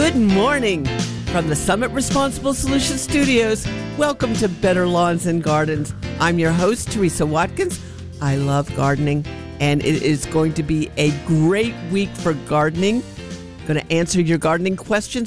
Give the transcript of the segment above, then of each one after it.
Good morning from the Summit Responsible Solutions Studios. Welcome to Better Lawns and Gardens. I'm your host, Teresa Watkins. I love gardening, and it is going to be a great week for gardening. Going to answer your gardening questions,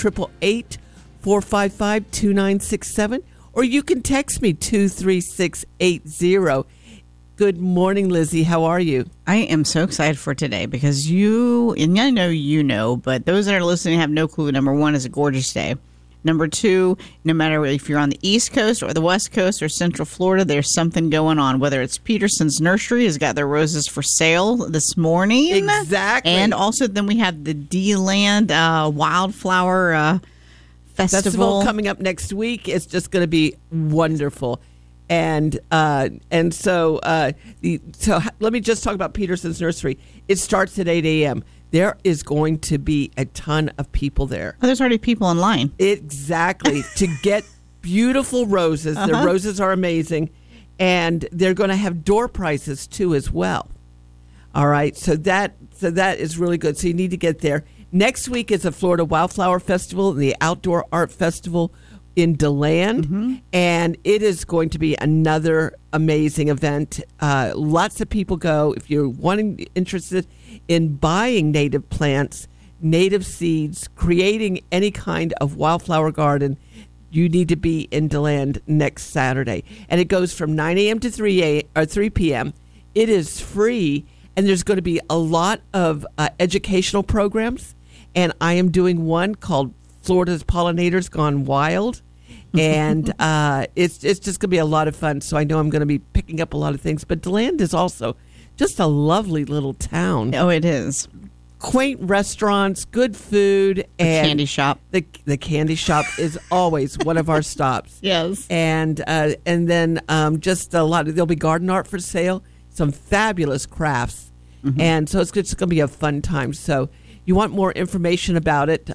1-888-455-2967, or you can text me 23680. Good morning, Lizzie. How are you? I am so excited for today because and I know you know, but those that are listening have no clue. Number one, is a gorgeous day. Number two, no matter if you're on the East Coast or the West Coast or Central Florida, there's something going on. Whether it's Peterson's Nursery has got their roses for sale this morning. Exactly. And also then we have the D-Land Wildflower Festival coming up next week. It's just going to be wonderful. So let me just talk about Peterson's Nursery. It starts at 8 a.m. There is going to be a ton of people there. Oh, there's already people in line. Exactly. To get beautiful roses. Uh-huh. Their roses are amazing. And they're going to have door prizes, too, as well. All right. So that is really good. So you need to get there. Next week is the Florida Wildflower Festival and the Outdoor Art Festival in DeLand, and it is going to be another amazing event. Lots of people go. If you're interested in buying native plants, native seeds, creating any kind of wildflower garden, you need to be in DeLand next Saturday. And it goes from 9 a.m. to 3 p.m. It is free, and there's going to be a lot of educational programs, and I am doing one called Florida's Pollinators Gone Wild, and it's just going to be a lot of fun. So I know I'm going to be picking up a lot of things. But DeLand is also just a lovely little town. Oh, it is. Quaint restaurants, good food, and candy shop. The candy shop is always one of our stops. Yes, and then just a lot of there'll be garden art for sale, some fabulous crafts, and so it's just going to be a fun time. So you want more information about it?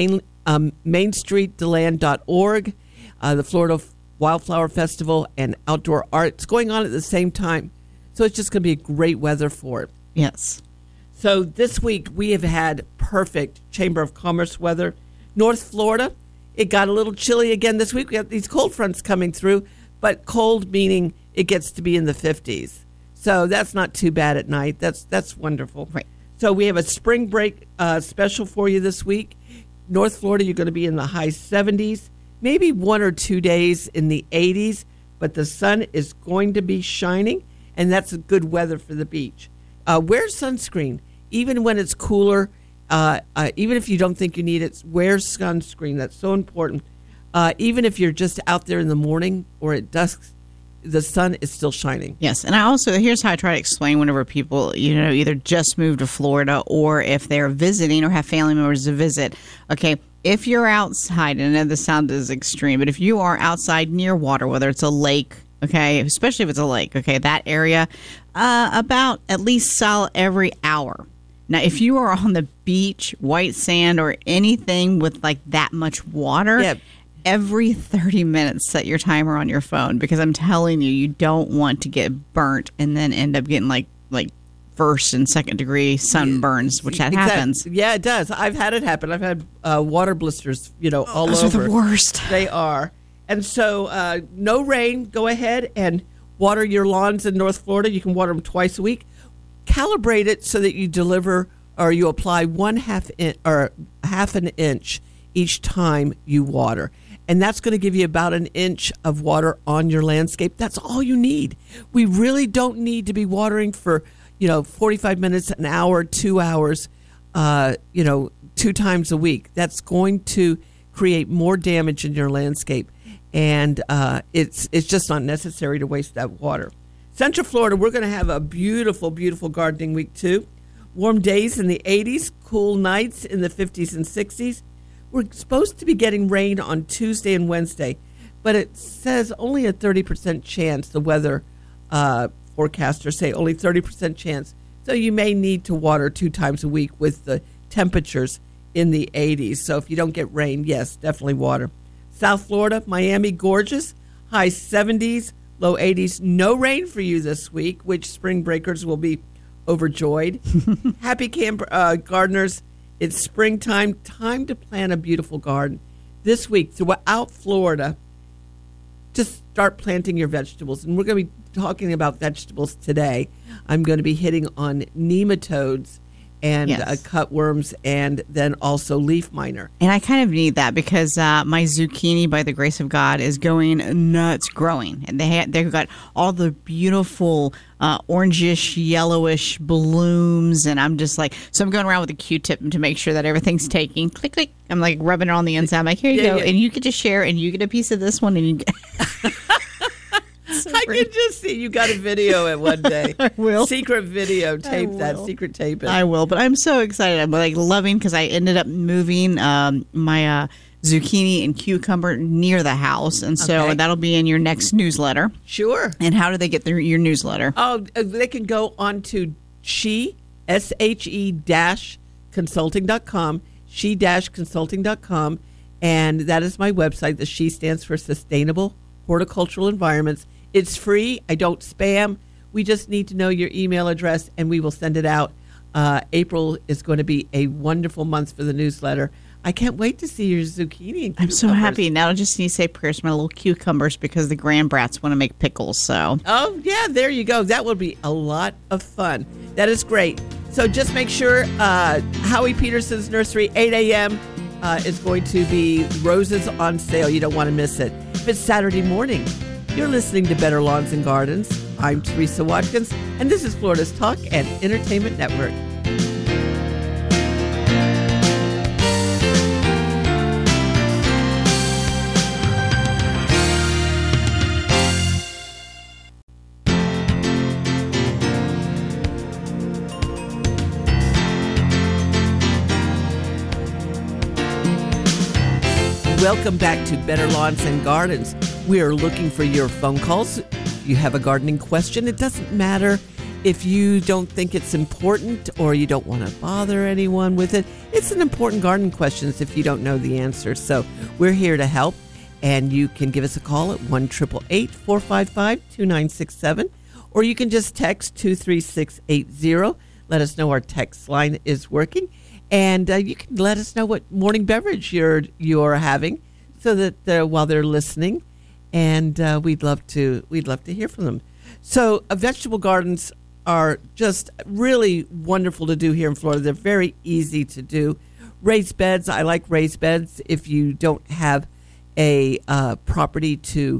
MainStreetDeLand.org, the Florida Wildflower Festival and Outdoor Art. It's going on at the same time, so it's just going to be great weather for it. Yes. So this week we have had perfect Chamber of Commerce weather. North Florida, it got a little chilly again this week. We have these cold fronts coming through, but cold meaning it gets to be in the 50s. So that's not too bad at night. That's wonderful. Right. So we have a spring break special for you this week. North Florida, you're going to be in the high 70s, maybe 1 or 2 days in the 80s, but the sun is going to be shining, and that's good weather for the beach. Wear sunscreen, even when it's cooler, even if you don't think you need it, wear sunscreen. That's so important. Even if you're just out there in the morning or at dusk, the sun is still shining. Yes, and here's how I try to explain whenever people, either just moved to Florida or if they're visiting or have family members to visit. Okay, if you're outside, and I know this sound is extreme, but if you are outside near water, whether it's a lake, okay, especially if it's a lake, okay, that area, about at least solid every hour. Now, if you are on the beach, white sand, or anything with like that much water, yeah. Every 30 minutes, set your timer on your phone, because I'm telling you, you don't want to get burnt and then end up getting like first and second degree sunburns, which happens. Yeah, it does. I've had it happen. I've had water blisters, all those over. Those are the worst. They are. And so no rain. Go ahead and water your lawns in North Florida. You can water them twice a week. Calibrate it so that you deliver or you apply half an inch each time you water. And that's going to give you about an inch of water on your landscape. That's all you need. We really don't need to be watering for, 45 minutes, an hour, 2 hours, 2 times a week. That's going to create more damage in your landscape. And it's just not necessary to waste that water. Central Florida, we're going to have a beautiful, beautiful gardening week, too. Warm days in the 80s, cool nights in the 50s and 60s. We're supposed to be getting rain on Tuesday and Wednesday, but it says only a 30% chance. The weather forecasters say only 30% chance. So you may need to water 2 times a week with the temperatures in the 80s. So if you don't get rain, yes, definitely water. South Florida, Miami, gorgeous. High 70s, low 80s. No rain for you this week, which spring breakers will be overjoyed. Happy gardeners It's springtime, time to plant a beautiful garden. This week, throughout Florida, just start planting your vegetables. And we're going to be talking about vegetables today. I'm going to be hitting on nematodes and cutworms, and then also leaf miner. And I kind of need that because my zucchini, by the grace of God, is going nuts growing. And they've got all the beautiful orangish, yellowish blooms. And I'm just like, so I'm going around with a Q-tip to make sure that everything's taking. Click, click. I'm like rubbing it on the inside. I'm like, here you go. Yeah. And you get to share, and you get a piece of this one, and you get... I can just see you got a video at one day. I will. Secret video. Tape that. Secret tape it. I will. But I'm so excited. I'm like loving because I ended up moving my zucchini and cucumber near the house. And so that'll be in your next newsletter. Sure. And how do they get your newsletter? Oh, they can go on to she-consulting.com, she-consulting.com. And that is my website. The SHE stands for Sustainable Horticultural Environments. It's free. I don't spam. We just need to know your email address, and we will send it out. April is going to be a wonderful month for the newsletter. I can't wait to see your zucchini and cucumbers. I'm so happy. Now I just need to say prayers for my little cucumbers because the grandbrats want to make pickles. So. Oh, yeah, there you go. That will be a lot of fun. That is great. So just make sure Howie Peterson's Nursery, 8 a.m., is going to be roses on sale. You don't want to miss it. If it's Saturday morning, you're listening to Better Lawns and Gardens. I'm Teresa Watkins, and this is Florida's Talk and Entertainment Network. Welcome back to Better Lawns and Gardens. We are looking for your phone calls. If you have a gardening question, it doesn't matter if you don't think it's important or you don't want to bother anyone with it. It's an important gardening question if you don't know the answer. So we're here to help, and you can give us a call at 1-888-455-2967, or you can just text 23680. Let us know our text line is working. And you can let us know what morning beverage you're having, so that while they're listening, and we'd love to hear from them. So vegetable gardens are just really wonderful to do here in Florida. They're very easy to do. Raised beds, I like raised beds. If you don't have a property to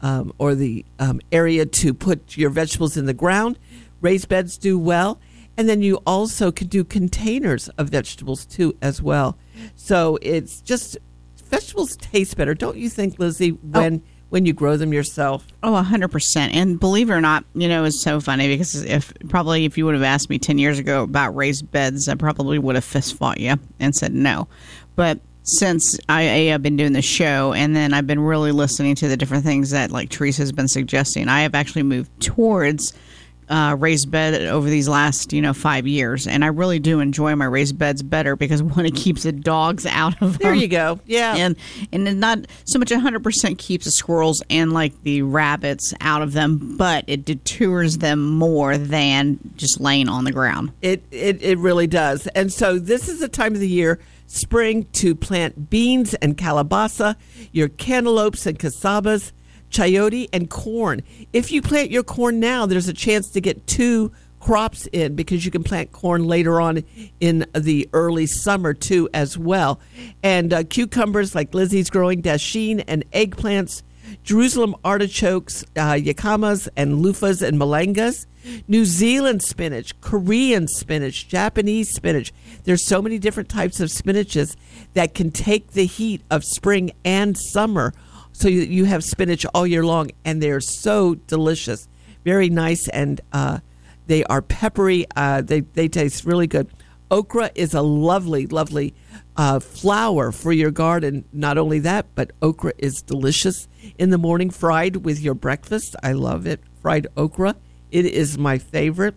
or the area to put your vegetables in the ground, raised beds do well. And then you also could do containers of vegetables, too, as well. So it's just, vegetables taste better. Don't you think, Lizzie, when you grow them yourself? Oh, 100%. And believe it or not, it's so funny because if you would have asked me 10 years ago about raised beds, I probably would have fist fought you and said no. But since I have been doing the show, and then I've been really listening to the different things that like Teresa's been suggesting, I have actually moved towards raised bed over these last 5 years, and I really do enjoy my raised beds better because one, it keeps the dogs out of them. There you go. Yeah, and it not so much 100% keeps the squirrels and like the rabbits out of them, but it deters them more than just laying on the ground. It really does. And so this is the time of the year, spring, to plant beans and calabaza, your cantaloupes and casabas, chayote, and corn. If you plant your corn now, there's a chance to get 2 crops in because you can plant corn later on in the early summer too as well. And cucumbers like Lizzie's growing, dasheen, and eggplants, Jerusalem artichokes, yakimas and loofahs and malangas, New Zealand spinach, Korean spinach, Japanese spinach. There's so many different types of spinaches that can take the heat of spring and summer. So you have spinach all year long, and they're so delicious, very nice, and they are peppery. They taste really good. Okra is a lovely, lovely flower for your garden. Not only that, but okra is delicious in the morning, fried with your breakfast. I love it. Fried okra, it is my favorite.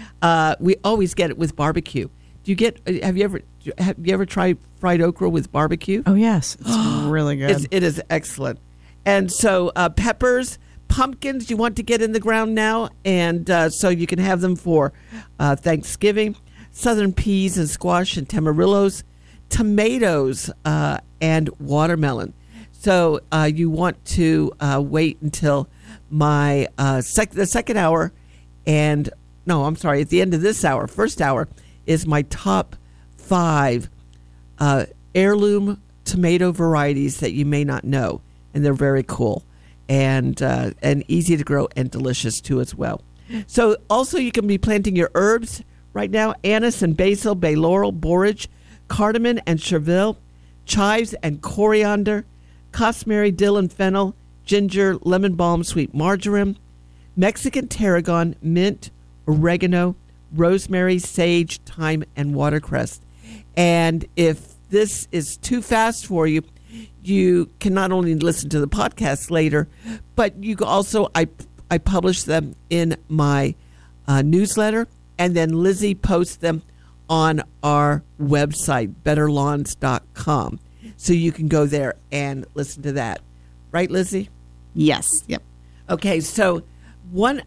We always get it with barbecue. Have you ever tried fried okra with barbecue? Oh yes, it's really good. It is excellent. And so peppers, pumpkins, you want to get in the ground now, and so you can have them for Thanksgiving. southern peas and squash and tamarillos, tomatoes, and watermelon. So you want to wait until my the second hour, and no, I'm sorry, at the end of this hour, first hour, is my top 5 heirloom tomato varieties that you may not know, and they're very cool and easy to grow and delicious too as well. So also you can be planting your herbs right now: anise and basil, bay laurel, borage, cardamom and chervil, chives and coriander, cosmere, dill and fennel, ginger, lemon balm, sweet marjoram, Mexican tarragon, mint, oregano, rosemary, sage, thyme, and watercress. And if this is too fast for you, you can not only listen to the podcast later, but you can also, I publish them in my newsletter, and then Lizzie posts them on our website, betterlawns.com. So you can go there and listen to that. Right, Lizzie? Yes. Yep. Okay, so one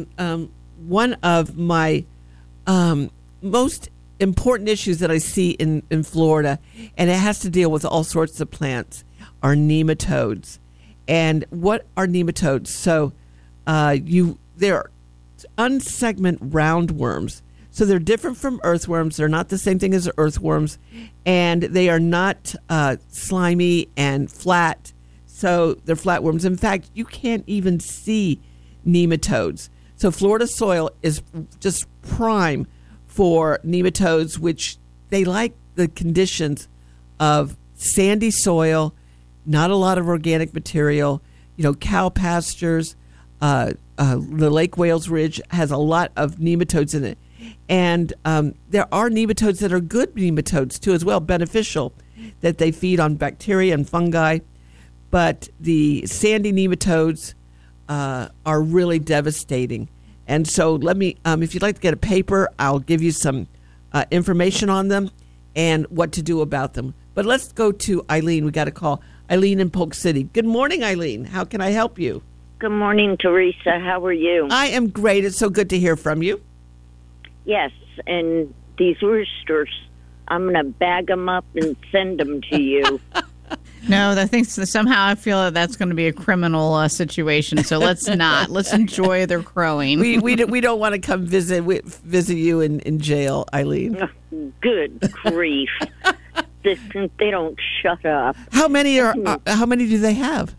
of my most important issues that I see in Florida, and it has to deal with all sorts of plants, are nematodes. And what are nematodes? So they're unsegment roundworms. So they're different from earthworms. They're not the same thing as earthworms, and they are not slimy and flat. So they're flatworms. In fact, you can't even see nematodes. So Florida soil is just prime for nematodes, which they like the conditions of sandy soil, not a lot of organic material, cow pastures. The Lake Wales Ridge has a lot of nematodes in it. And there are nematodes that are good nematodes too as well, beneficial, that they feed on bacteria and fungi. But the sandy nematodes are really devastating. And so let me, if you'd like to get a paper, I'll give you some information on them and what to do about them. But let's go to Eileen. We got a call. Eileen in Polk City. Good morning, Eileen. How can I help you? Good morning, Teresa. How are you? I am great. It's so good to hear from you. Yes, and these roosters, I'm going to bag them up and send them to you. No, I think somehow I feel that that's going to be a criminal situation. So let's not. Let's enjoy their crowing. We don't want to come visit you in jail, Eileen. Good grief! They don't shut up. How many do they have?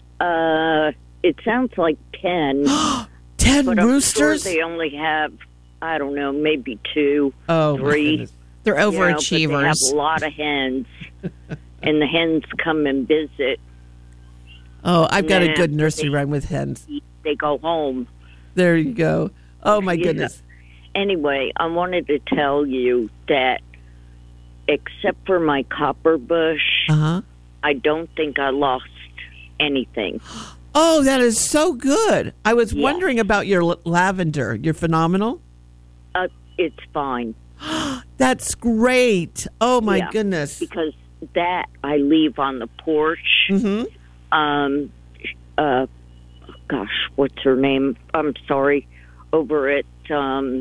It sounds like 10. 10 but roosters? I'm sure they only have, I don't know, maybe 2, 3. They're overachievers. But they have a lot of hens. And the hens come and visit. Oh, I've got a good nursery rhyme with hens. They go home. There you go. Oh, my goodness. Anyway, I wanted to tell you that except for my copper bush, I don't think I lost anything. Oh, that is so good. I was wondering about your lavender. You're phenomenal. It's fine. That's great. Oh, my goodness. Because that I leave on the porch. Gosh, what's her name? I'm sorry. Over at the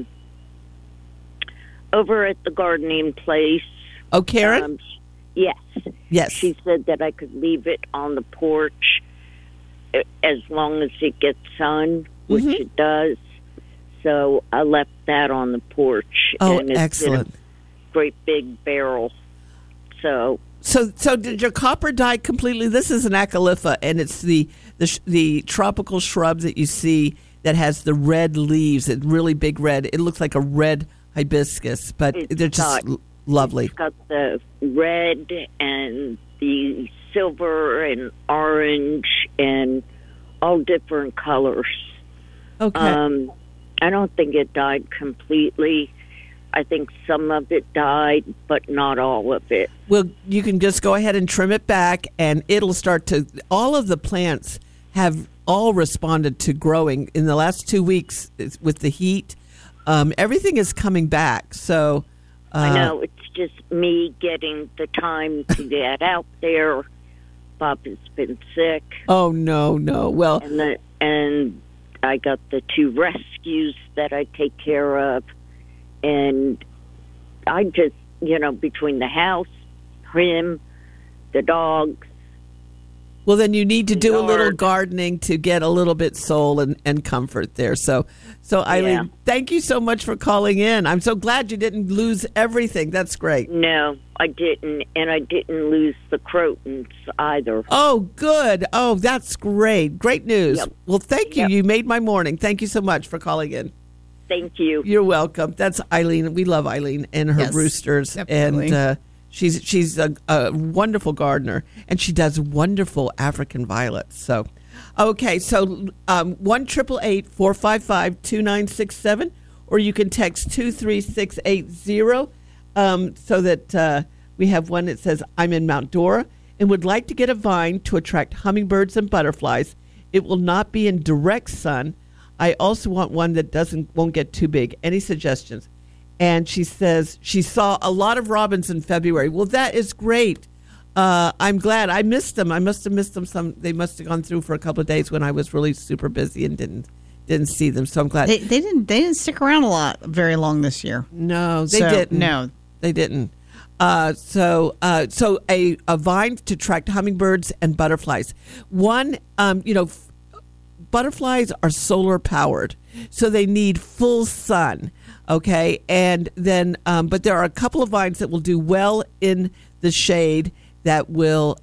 gardening place. Oh, Karen? Yes. Yes. She said that I could leave it on the porch as long as it gets sun, which it does. So I left that on the porch. Oh, and it's excellent. in a great big barrel. So did your copper die completely? This is an acalypha, and it's the tropical shrub that you see that has the red leaves. It's really big red. It looks like a red hibiscus, but they're just lovely. It's got the red and the silver and orange and all different colors. Okay. I don't think it died completely. I think some of it died, but not all of it. Well, you can just go ahead and trim it back, and it'll start to. All of the plants have all responded to growing in the last 2 weeks with the heat. Everything is coming back. So I know it's just me getting the time to get out there. Bob has been sick. Oh no! Well, and I got the 2 rescues that I take care of. And I just, between the house, him, the dogs. Well, then you need to do a little Yard. gardening to get a little bit soul and comfort there. So Eileen, Yeah. thank you so much for calling in. I'm so glad you didn't lose everything. That's great. No, I didn't, and I didn't lose the crotons either. Oh, good. Oh, that's great. Great news. Yep. Well, thank you. Yep. You made my morning. Thank you so much for calling in. Thank you. You're welcome. That's Eileen. We love Eileen and her Yes, roosters. definitely. And she's a wonderful gardener, and she does wonderful African violets. So, okay. So 1-888-455-2967, or you can text 23680 so that we have one that says, I'm in Mount Dora and would like to get a vine to attract hummingbirds and butterflies. It will not be in direct sun. I also want one that won't get too big. Any suggestions? And she says she saw a lot of robins in February. Well, that is great. I'm glad. I missed them. I must have missed them. They must have gone through for a couple of days when I was really super busy and didn't see them. So I'm glad. They didn't stick around very long this year. No, they So, didn't. no. They didn't. So a vine to attract hummingbirds and butterflies. One, butterflies are solar powered, so they need full sun. Okay, and then, but there are a couple of vines that will do well in the shade that will,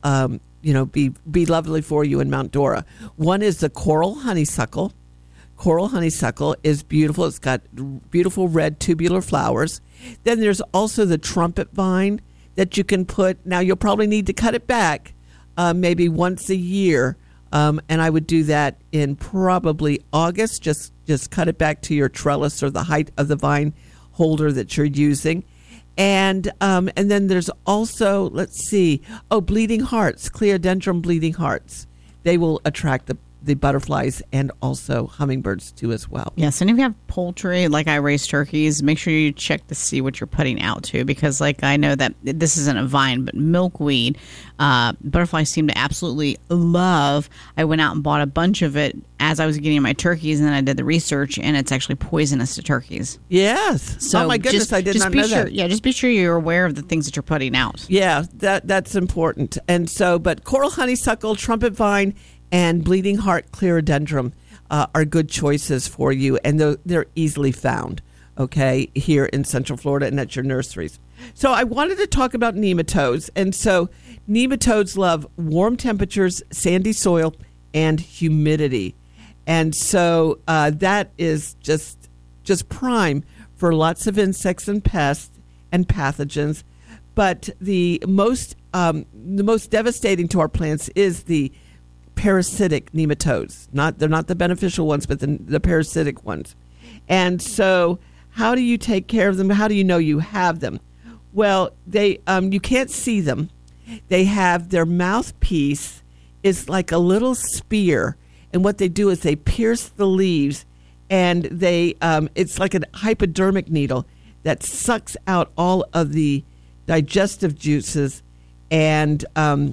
be lovely for you in Mount Dora. One is the coral honeysuckle. Coral honeysuckle is beautiful. It's got beautiful red tubular flowers. Then there's also the trumpet vine that you can put. Now you'll probably need to cut it back maybe once a year, and I would do that in probably August. Just cut it back to your trellis or the height of the vine holder that you're using. And then there's also, bleeding hearts, Cleodendron bleeding hearts. They will attract the butterflies and also hummingbirds too as well. Yes, and if you have poultry, like I raise turkeys, make sure you check to see what you're putting out too, because I know that this isn't a vine, but milkweed, butterflies seem to absolutely love. I went out and bought a bunch of it as I was getting my turkeys, and then I did the research, and it's actually poisonous to turkeys. Yes. So oh my goodness, I did not know that. Yeah, just be sure you're aware of the things that you're putting out. Yeah, that's important. And so, but coral honeysuckle, trumpet vine, and bleeding heart clerodendron are good choices for you, and they're easily found, okay, here in Central Florida and at your nurseries. So I wanted to talk about nematodes. And so nematodes love warm temperatures, sandy soil, and humidity. And so that is just prime for lots of insects and pests and pathogens. But the most devastating to our plants is the parasitic nematodes. They're not the beneficial ones, but the parasitic ones. And so how do you take care of them? How do you know you have them? Well, they you can't see them. They have their mouthpiece is like a little spear, and what they do is they pierce the leaves, and they it's like a hypodermic needle that sucks out all of the digestive juices and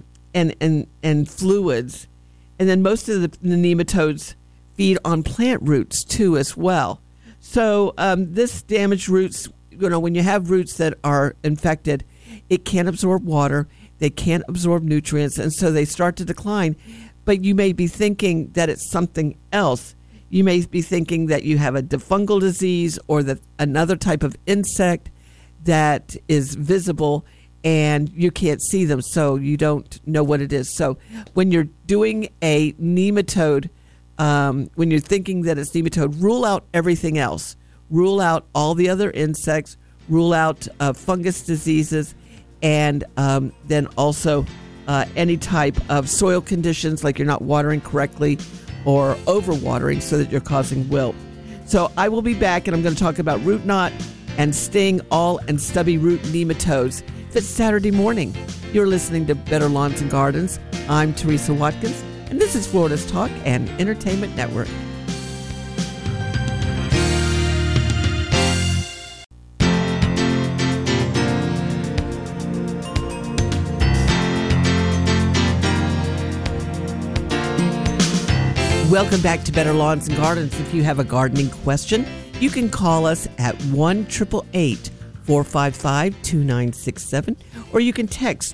fluids. And then most of the nematodes feed on plant roots too as well. So this damaged roots, when you have roots that are infected, it can't absorb water, they can't absorb nutrients, and so they start to decline. But you may be thinking that it's something else. You may be thinking that you have a fungal disease or that another type of insect that is visible and you can't see them, so you don't know what it is. So when you're doing a nematode, when you're thinking that it's nematode, rule out everything else. Rule out all the other insects, rule out fungus diseases, and then also any type of soil conditions, like you're not watering correctly or overwatering so that you're causing wilt. So I will be back, and I'm going to talk about root knot and sting, all and stubby root nematodes. It's Saturday morning. You're listening to Better Lawns and Gardens. I'm Teresa Watkins, and this is Florida's Talk and Entertainment Network. Welcome back to Better Lawns and Gardens. If you have a gardening question, you can call us at 1-888 455-2967, or you can text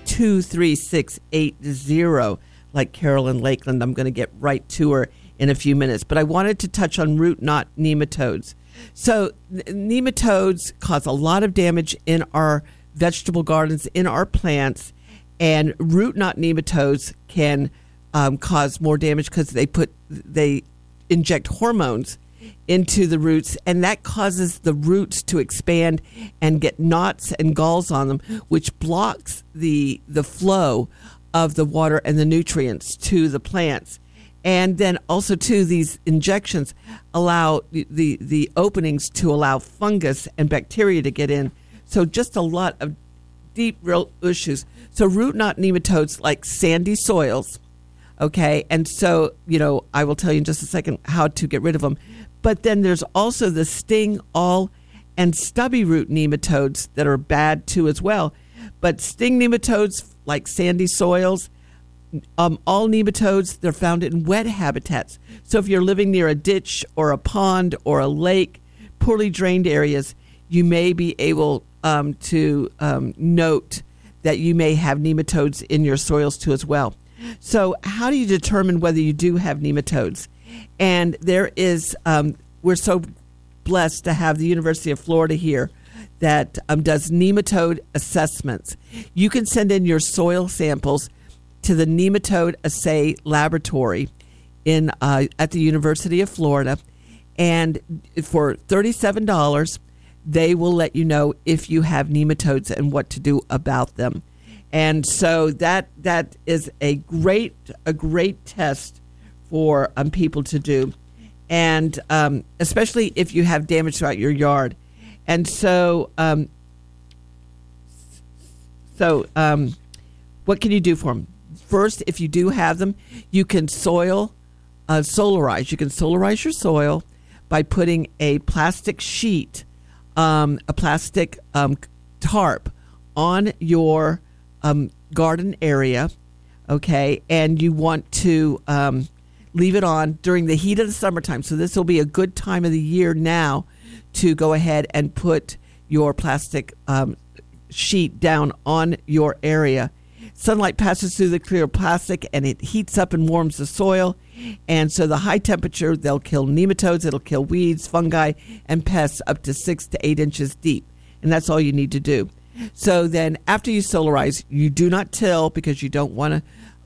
23680 like Carolyn Lakeland. I'm going to get right to her in a few minutes, but I wanted to touch on root knot nematodes. So nematodes cause a lot of damage in our vegetable gardens, in our plants, and root knot nematodes can cause more damage because they inject hormones into the roots, and that causes the roots to expand and get knots and galls on them, which blocks the flow of the water and the nutrients to the plants. And then also, too, these injections allow the openings to allow fungus and bacteria to get in. So just a lot of deep, real issues. So root knot nematodes like sandy soils, okay? And so, I will tell you in just a second how to get rid of them. But then there's also the sting, awl, and stubby root nematodes that are bad, too, as well. But sting nematodes like sandy soils, all nematodes, they're found in wet habitats. So if you're living near a ditch or a pond or a lake, poorly drained areas, you may be able to note that you may have nematodes in your soils too as well. So how do you determine whether you do have nematodes? And there is, we're so blessed to have the University of Florida here that does nematode assessments. You can send in your soil samples to the Nematode Assay Laboratory at the University of Florida, and for $37, they will let you know if you have nematodes and what to do about them. And so that is a great test for people to do, and especially if you have damage throughout your yard. And so what can you do for them? First, if you do have them, you can solarize. You can solarize your soil by putting a plastic sheet, a plastic tarp on your garden area, okay? And you want to leave it on during the heat of the summertime. So this will be a good time of the year now to go ahead and put your plastic sheet down on your area. Sunlight passes through the clear plastic and it heats up and warms the soil. And so the high temperature, they'll kill nematodes, it'll kill weeds, fungi, and pests up to 6 to 8 inches deep. And that's all you need to do. So then after you solarize, you do not till because you don't want to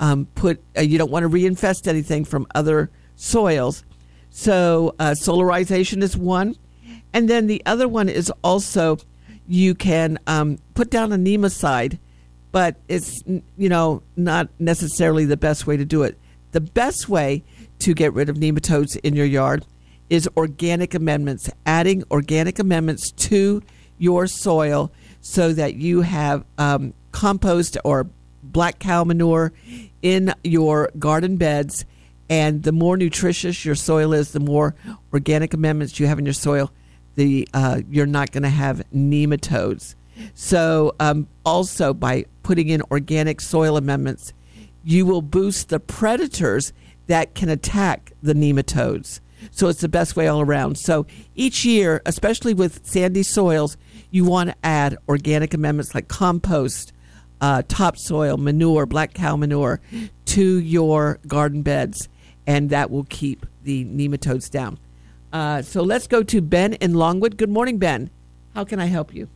you don't want to reinfest anything from other soils. So solarization is one. And then the other one is also you can put down a nematicide, but it's, not necessarily the best way to do it. The best way to get rid of nematodes in your yard is organic amendments, adding organic amendments to your soil so that you have compost or black cow manure in your garden beds. And the more nutritious your soil is, the more organic amendments you have in your soil, you're not going to have nematodes. So also by putting in organic soil amendments, you will boost the predators that can attack the nematodes. So it's the best way all around. So each year, especially with sandy soils, you want to add organic amendments like compost, topsoil, manure, black cow manure to your garden beds, and that will keep the nematodes down. So let's go to Ben in Longwood. Good morning, Ben. How can I help you?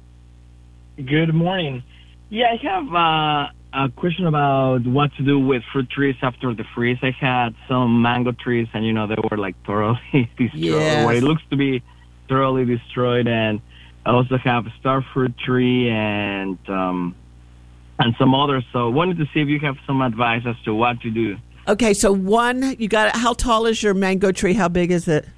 Good morning. Yeah, I have a question about what to do with fruit trees after the freeze. I had some mango trees, and they were like thoroughly destroyed. Yes. What it looks to be thoroughly destroyed, and I also have a star fruit tree and some others. So I wanted to see if you have some advice as to what to do. Okay, so how tall is your mango tree? How big is it?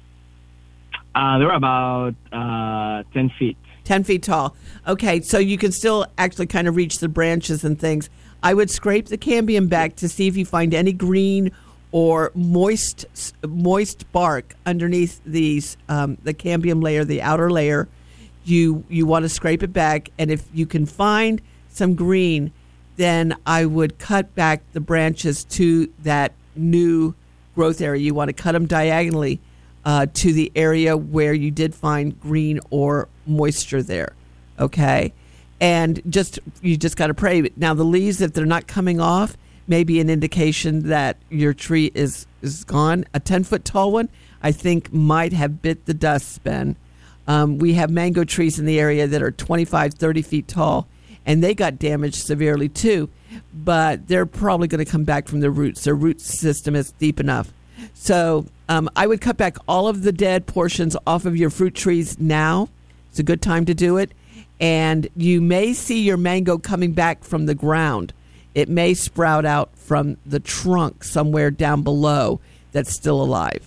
They're about 10 feet. 10 feet tall. Okay, so you can still actually kind of reach the branches and things. I would scrape the cambium back to see if you find any green or moist bark underneath these the cambium layer, the outer layer. You want to scrape it back, and if you can find some green, then I would cut back the branches to that new growth area. You want to cut them diagonally to the area where you did find green or moisture there. Okay. And you just got to pray. Now, the leaves, if they're not coming off, may be an indication that your tree is gone. A 10-foot tall one, I think, might have bit the dust, Ben. We have mango trees in the area that are 25, 30 feet tall, and they got damaged severely too, but they're probably going to come back from their roots. Their root system is deep enough. So I would cut back all of the dead portions off of your fruit trees now. It's a good time to do it. And you may see your mango coming back from the ground. It may sprout out from the trunk somewhere down below that's still alive.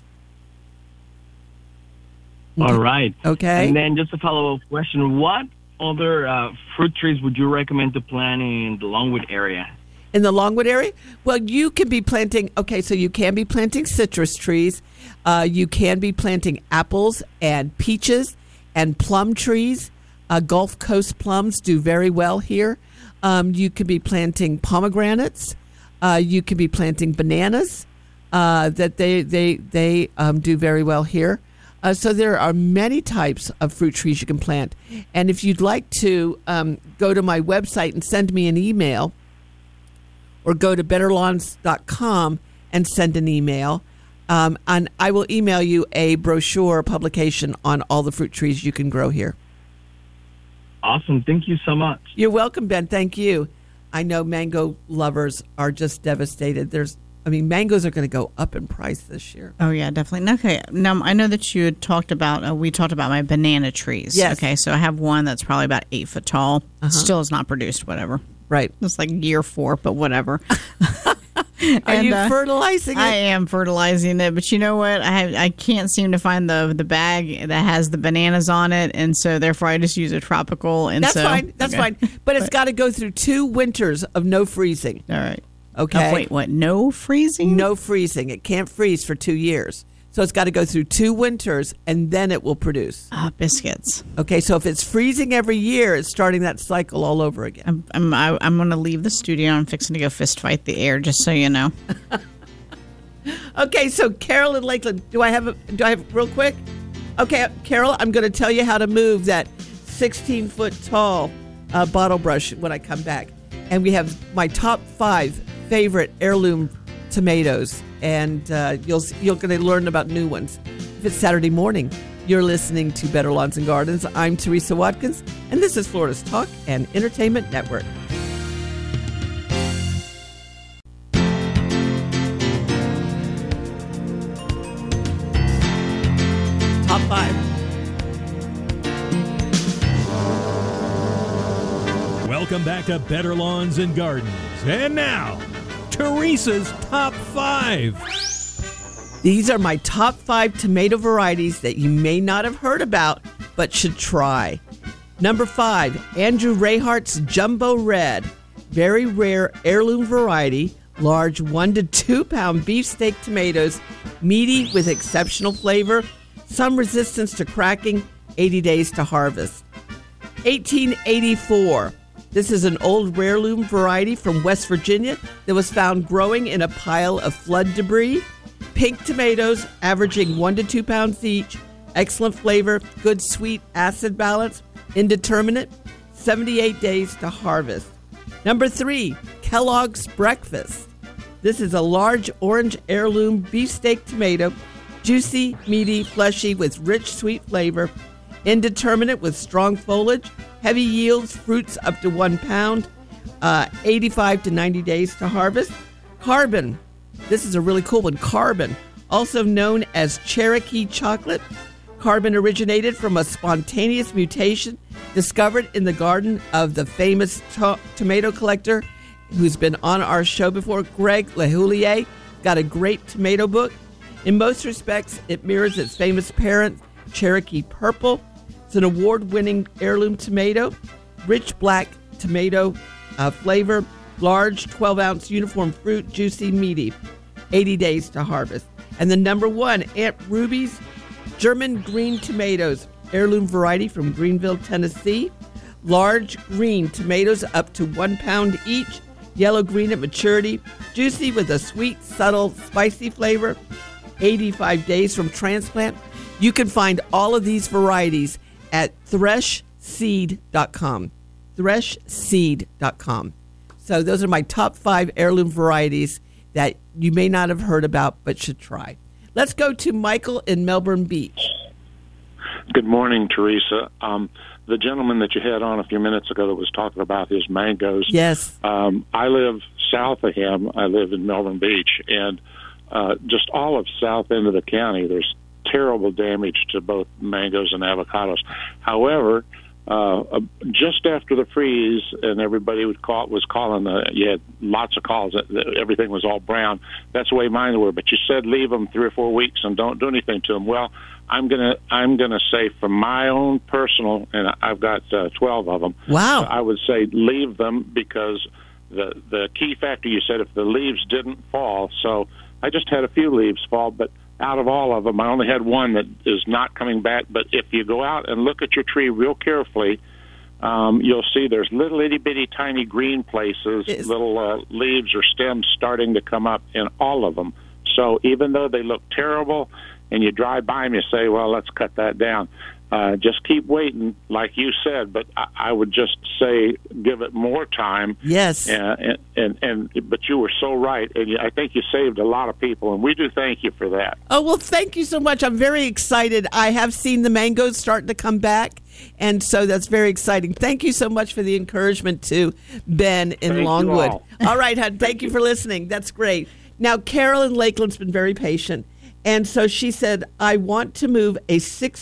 All right. Okay. And then just a follow-up question. What other fruit trees would you recommend to plant in the Longwood area? In the Longwood area? Well, you can be planting, so you can be planting citrus trees. You can be planting apples and peaches and plum trees. Gulf Coast plums do very well here. You could be planting pomegranates. You could be planting bananas that they do very well here. So there are many types of fruit trees you can plant. And if you'd like to go to my website and send me an email, or go to betterlawns.com and send an email, and I will email you a brochure publication on all the fruit trees you can grow here. Awesome. Thank you so much. You're welcome, Ben. Thank you. I know mango lovers are just devastated. Mangoes are going to go up in price this year. Oh, yeah, definitely. Okay. Now, I know that you had talked about, we talked about my banana trees. Yes. Okay, so I have one that's probably about 8 foot tall. Still has not produced, whatever. Right. It's like year 4, but whatever. Are you fertilizing it? I am fertilizing it, but you know what? I can't seem to find the bag that has the bananas on it, and so therefore I just use a tropical. And That's fine. That's fine. But it's got to go through 2 winters of no freezing. All right. Okay. Wait, what? No freezing? No freezing. It can't freeze for 2 years. So it's got to go through 2 winters, and then it will produce. Biscuits. Okay, so if it's freezing every year, it's starting that cycle all over again. I'm going to leave the studio. I'm fixing to go fist fight the air, just so you know. Okay, so Carol in Lakeland, do I have real quick? Okay, Carol, I'm going to tell you how to move that 16-foot tall bottle brush when I come back. And we have my top 5 favorite heirloom tomatoes, and you're going to learn about new ones. If it's Saturday morning, you're listening to Better Lawns and Gardens. I'm Teresa Watkins, and this is Florida's Talk and Entertainment Network. Top 5. Welcome back to Better Lawns and Gardens. And now, Teresa's Top 5. These are my top 5 tomato varieties that you may not have heard about, but should try. Number 5, Andrew Rayhart's Jumbo Red. Very rare heirloom variety, large 1 to 2 pound beefsteak tomatoes, meaty with exceptional flavor, some resistance to cracking, 80 days to harvest. 1884. This is an old heirloom variety from West Virginia that was found growing in a pile of flood debris. Pink tomatoes, averaging 1 to 2 pounds each. Excellent flavor, good sweet acid balance, indeterminate, 78 days to harvest. Number 3, Kellogg's Breakfast. This is a large orange heirloom beefsteak tomato, juicy, meaty, fleshy with rich sweet flavor, indeterminate with strong foliage, heavy yields, fruits up to 1 pound, 85 to 90 days to harvest. Carbon. This is a really cool one. Carbon, also known as Cherokee chocolate. Carbon originated from a spontaneous mutation discovered in the garden of the famous tomato collector who's been on our show before, Greg LeHoulier. Got a great tomato book. In most respects, it mirrors its famous parent, Cherokee Purple. It's an award-winning heirloom tomato, rich black tomato flavor, large 12-ounce uniform fruit, juicy, meaty, 80 days to harvest. And the number 1, Aunt Ruby's German green tomatoes, heirloom variety from Greenville, Tennessee. Large green tomatoes up to 1 pound each, yellow-green at maturity, juicy with a sweet, subtle, spicy flavor, 85 days from transplant. You can find all of these varieties at threshseed.com. Threshseed.com. So those are my top 5 heirloom varieties that you may not have heard about but should try. Let's go to Michael in Melbourne Beach. Good morning, Teresa. The gentleman that you had on a few minutes ago that was talking about his mangoes. Yes. I live south of him. I live in Melbourne Beach, and just all of south end of the county, there's terrible damage to both mangoes and avocados. However, just after the freeze, and everybody was calling, you had lots of calls that everything was all brown. That's the way mine were. But you said leave them 3 or 4 weeks and don't do anything to them. Well, I'm gonna say from my own personal, and I've got 12 of them. Wow. I would say leave them because the key factor you said if the leaves didn't fall. So I just had a few leaves fall, but out of all of them, I only had one that is not coming back. But if you go out and look at your tree real carefully, you'll see there's little itty-bitty tiny green places, little leaves or stems starting to come up in all of them. So even though they look terrible and you drive by them, you say, well, let's cut that down. Just keep waiting, like you said, but I would just say give it more time. Yes. But you were so right, and I think you saved a lot of people, and we do thank you for that. Oh, well, thank you so much. I'm very excited. I have seen the mangoes starting to come back, and so that's very exciting. Thank you so much for the encouragement to Ben in Thank Longwood. you all. All right, hon. Thank you for listening. That's great. Now, Carol in Lakeland's been very patient, and so she said, I want to move a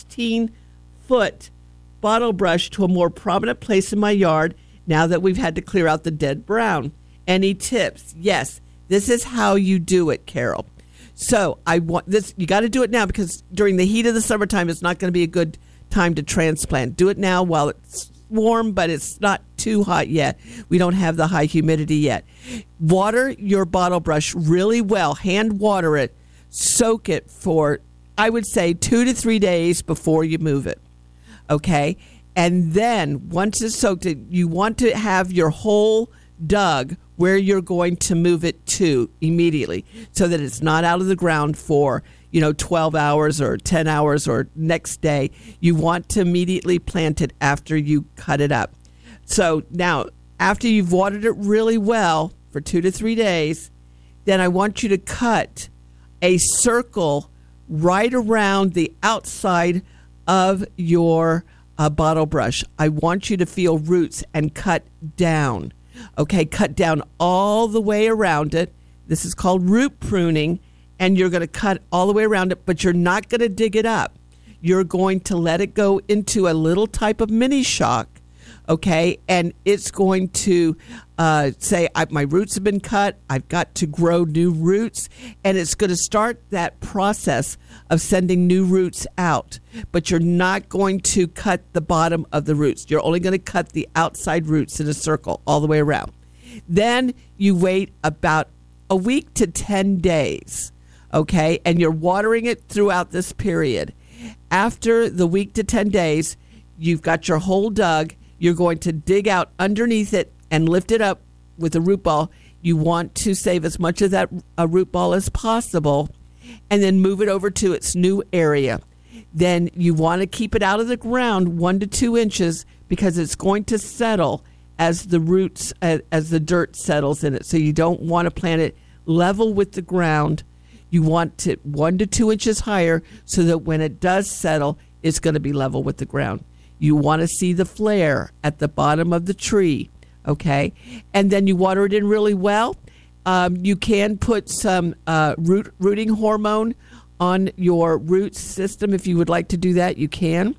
16-foot bottle brush to a more prominent place in my yard now that we've had to clear out the dead brown. Any tips? Yes, this is how you do it, Carol. So I want this. You got to do it now because during the heat of the summertime, it's not going to be a good time to transplant. Do it now while it's warm, but it's not too hot yet. We don't have the high humidity yet. Water your bottle brush really well. Hand water it. Soak it for, I would say, 2 to 3 days before you move it. Okay? And then once it's soaked, you want to have your hole dug where you're going to move it to immediately so that it's not out of the ground for 12 hours or 10 hours or next day. You want to immediately plant it after you cut it up. So now, after you've watered it really well for 2 to 3 days, then I want you to cut a circle right around the outside of your bottle brush. I want you to feel roots and cut down. Okay, cut down all the way around it. This is called root pruning, and you're going to cut all the way around it, but you're not going to dig it up. You're going to let it go into a little type of mini shock, okay? And it's going to say, my roots have been cut. I've got to grow new roots. And it's going to start that process of sending new roots out. But you're not going to cut the bottom of the roots. You're only going to cut the outside roots in a circle all the way around. Then you wait about a week to 10 days, okay? And you're watering it throughout this period. After the week to 10 days, you've got your hole dug. You're going to dig out underneath it and lift it up with a root ball. You want to save as much of that root ball as possible and then move it over to its new area. Then you want to keep it out of the ground 1 to 2 inches because it's going to settle as the roots, as the dirt settles in it. So you don't want to plant it level with the ground. You want it 1 to 2 inches higher so that when it does settle, it's going to be level with the ground. You want to see the flare at the bottom of the tree, okay? And then you water it in really well. You can put some rooting hormone on your root system. If you would like to do that, you can.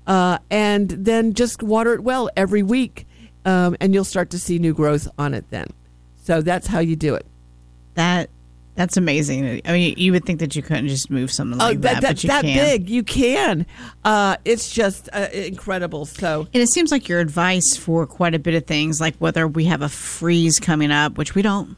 And then just water it well every week, and you'll start to see new growth on it then. So that's how you do it. That's amazing. I mean, you would think that you couldn't just move something like that, but you that can. Big, you can. It's just incredible. So, and it seems like your advice for quite a bit of things, like whether we have a freeze coming up, which we don't,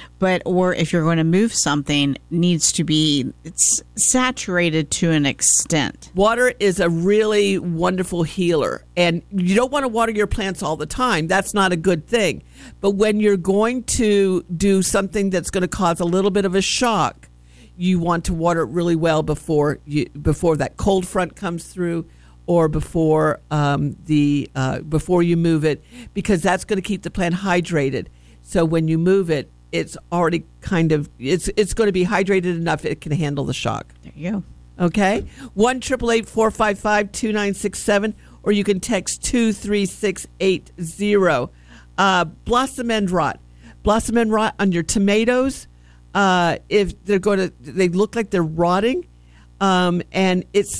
or if you're going to move something, needs to be saturated to an extent. Water is a really wonderful healer, and you don't want to water your plants all the time. That's not a good thing. But when you're going to do something that's going to cause a little bit of a shock, you want to water it really well before that cold front comes through, or before before you move it, because that's going to keep the plant hydrated. So when you move it, it's already it's going to be hydrated enough it can handle the shock. There you go. Okay, 1-888-455-2967, or you can text 23680. Blossom end rot on your tomatoes. If they look like they're rotting, and it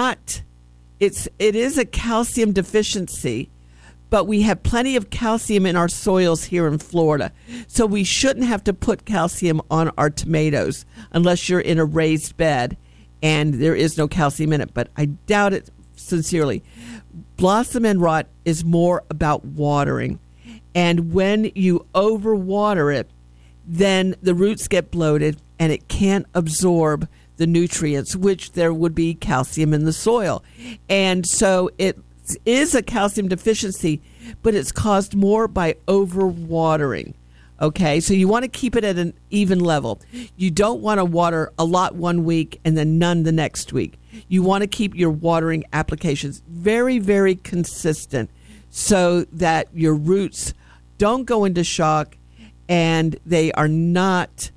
is a calcium deficiency, but we have plenty of calcium in our soils here in Florida, so we shouldn't have to put calcium on our tomatoes unless you're in a raised bed and there is no calcium in it. But I doubt it sincerely. Blossom end rot is more about watering, and when you overwater it, then the roots get bloated and it can't absorb the nutrients, which there would be calcium in the soil. And so it is a calcium deficiency, but it's caused more by overwatering. Okay, so you want to keep it at an even level. You don't want to water a lot one week and then none the next week. You want to keep your watering applications very, very consistent so that your roots don't go into shock and they are not,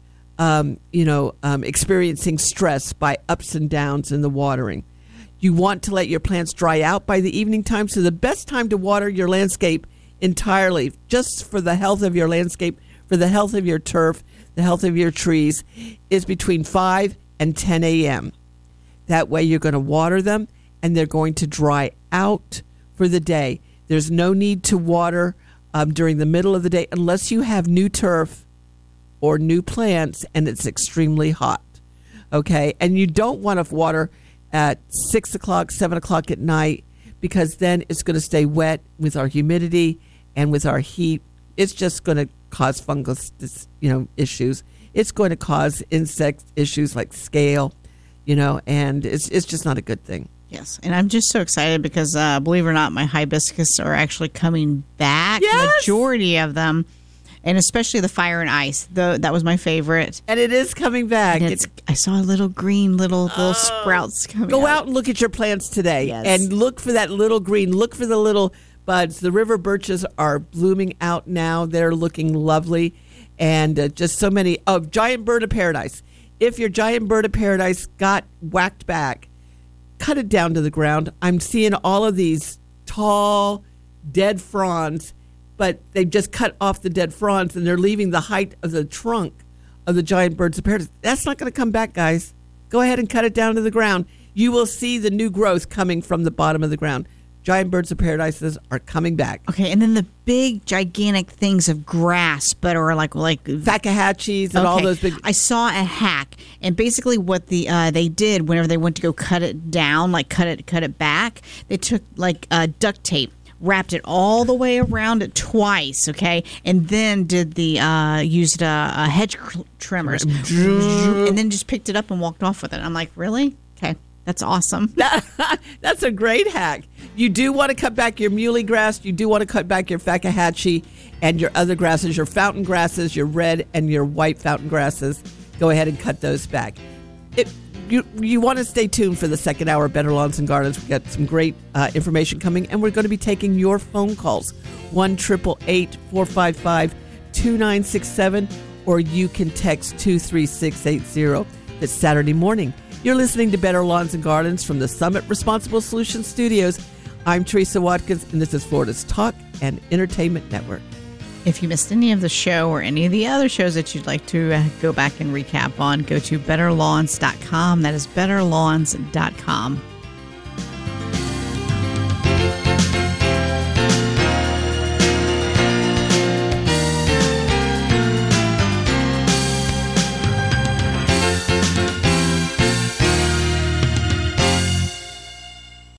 experiencing stress by ups and downs in the watering. You want to let your plants dry out by the evening time. So the best time to water your landscape entirely, just for the health of your landscape, for the health of your turf, the health of your trees, is between 5 and 10 a.m. That way you're going to water them and they're going to dry out for the day. There's no need to water during the middle of the day unless you have new turf or new plants and it's extremely hot. Okay, and you don't want to water at 6 o'clock, 7 o'clock at night, because then it's going to stay wet with our humidity and with our heat. It's just going to cause fungus, issues. It's going to cause insect issues like scale, and it's just not a good thing. Yes, and I'm just so excited because, believe it or not, my hibiscus are actually coming back. Yes! Majority of them, and especially the fire and ice. That was my favorite. And it is coming back. I saw little green little sprouts coming. Go out and look at your plants today, and look for that little green. Look for the little buds. The river birches are blooming out now. They're looking lovely, and just so many. Oh, giant bird of paradise. If your giant bird of paradise got whacked back, cut it down to the ground. I'm seeing all of these tall, dead fronds, but they've just cut off the dead fronds and they're leaving the height of the trunk of the giant birds of paradise. That's not going to come back, guys. Go ahead and cut it down to the ground. You will see the new growth coming from the bottom of the ground. Giant birds of paradises are coming back. Okay, and then the big, gigantic things of grass, but or like Fakahatchees and all those big. I saw a hack, and basically what they did whenever they went to go cut it down, like cut it back, they took duct tape, wrapped it all the way around it twice, okay, and then did used hedge trimmers, and then just picked it up and walked off with it. I'm like, really? Okay. That's awesome. That's a great hack. You do want to cut back your muley grass. You do want to cut back your Fakahatchee and your other grasses, your fountain grasses, your red and your white fountain grasses. Go ahead and cut those back. You want to stay tuned for the second hour of Better Lawns and Gardens. We've got some great information coming, and we're going to be taking your phone calls, 1-888-455-2967, or you can text 23680. It's Saturday morning. You're listening to Better Lawns and Gardens from the Summit Responsible Solutions Studios. I'm Teresa Watkins, and this is Florida's Talk and Entertainment Network. If you missed any of the show or any of the other shows that you'd like to go back and recap on, go to betterlawns.com. That is betterlawns.com.